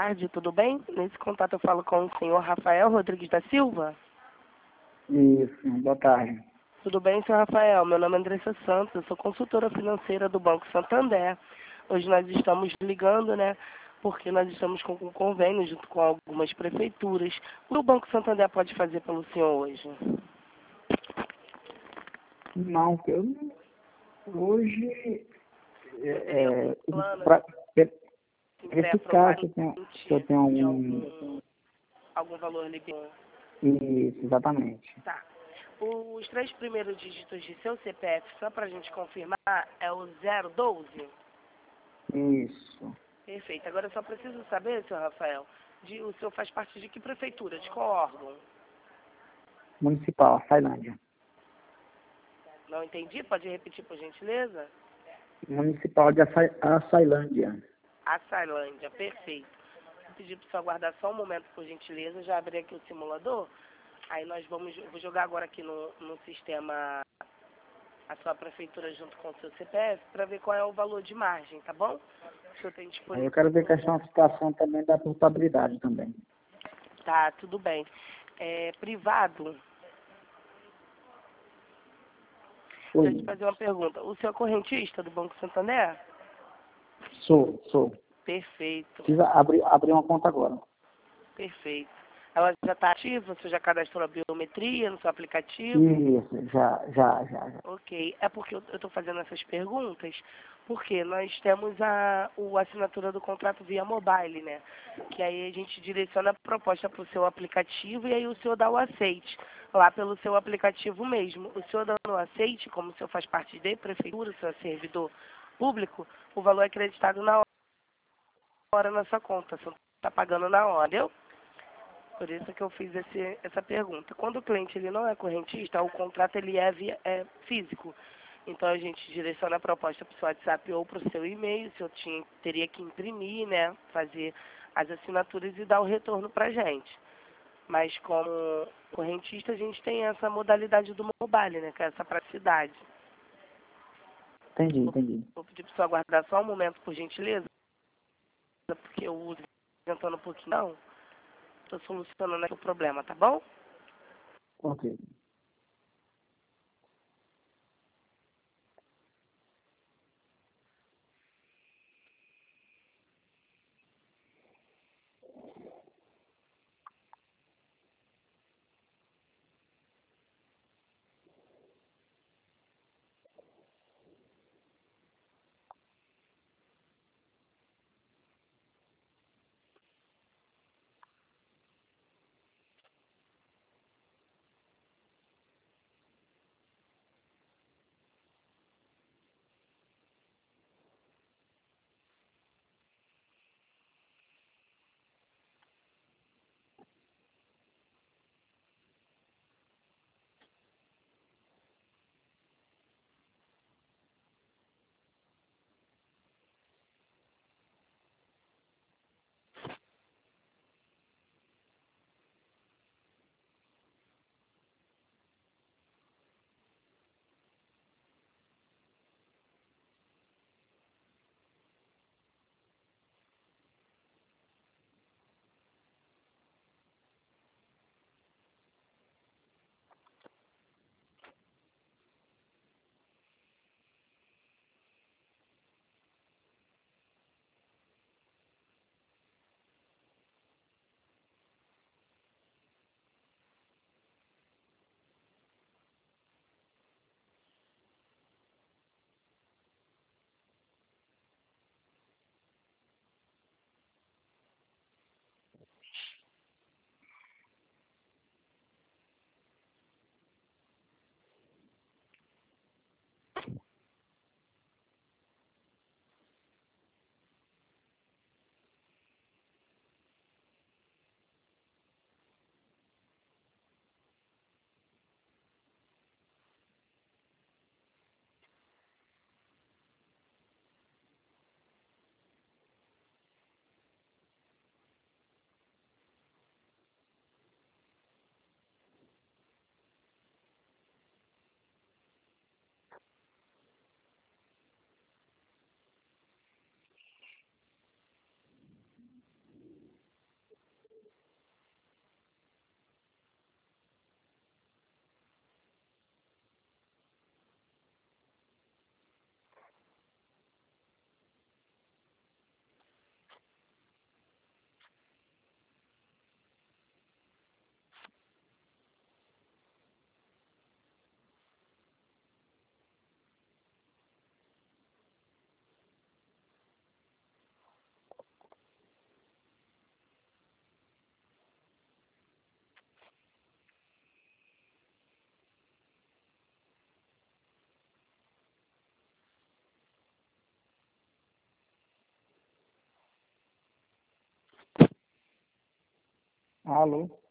tarde, tudo bem? Nesse contato eu falo com o senhor Rafael Rodrigues da Silva. Isso, boa tarde. Tudo bem, senhor Rafael? Meu nome é Andressa Santos, eu sou consultora financeira do Banco Santander. Hoje nós estamos ligando, né, porque nós estamos com um convênio junto com algumas prefeituras. O que o Banco Santander pode fazer pelo senhor hoje? Não, hoje, Plano, para assim, verificar pré-aprovado se eu tenho de algum... algum valor liberado. Isso, exatamente. Tá. Os 3 primeiros dígitos de seu CPF, só para a gente confirmar, é o 012? Isso. Perfeito. Agora eu só preciso saber, senhor Rafael, o senhor faz parte de que prefeitura, de qual órgão? Municipal, Açailândia. Não entendi, pode repetir por gentileza? Municipal de Açailândia. Açailândia, perfeito. Vou pedir para o senhor aguardar só um momento, por gentileza, já abri aqui o simulador. Aí eu vou jogar agora aqui no sistema a sua prefeitura junto com o seu CPF para ver qual é o valor de margem, tá bom? O senhor tem Aí disponível. eu quero ver questão de situação também da portabilidade também. Tá, tudo bem. Privado, deixa eu te Oi, fazer uma pergunta. O senhor é correntista do Banco Santander? sou. Perfeito, Precisa abrir uma conta agora. perfeito. Ela já está ativa? Você já cadastrou a biometria no seu aplicativo? Isso, já. Ok. É porque eu estou fazendo essas perguntas, porque nós temos a assinatura do contrato via mobile, né? Que aí a gente direciona a proposta para o seu aplicativo e aí o senhor dá o aceite lá pelo seu aplicativo mesmo. O senhor dando o aceite, como o senhor faz parte de prefeitura, o senhor é servidor público, o valor é acreditado na hora na sua conta. O senhor está pagando na hora, entendeu? Por isso que eu fiz essa pergunta. Quando o cliente ele não é correntista, o contrato ele é físico. Então a gente direciona a proposta para o seu WhatsApp ou para o seu e-mail. O senhor teria que imprimir, né? Fazer as assinaturas e dar o retorno para a gente. Mas como correntista a gente tem essa modalidade do mobile, né? Que é essa praticidade. Entendi. Vou pedir para o senhor aguardar só um momento, por gentileza, porque eu uso tentando um pouquinho. Não, estou solucionando aqui o problema, tá bom? Ok. Alô?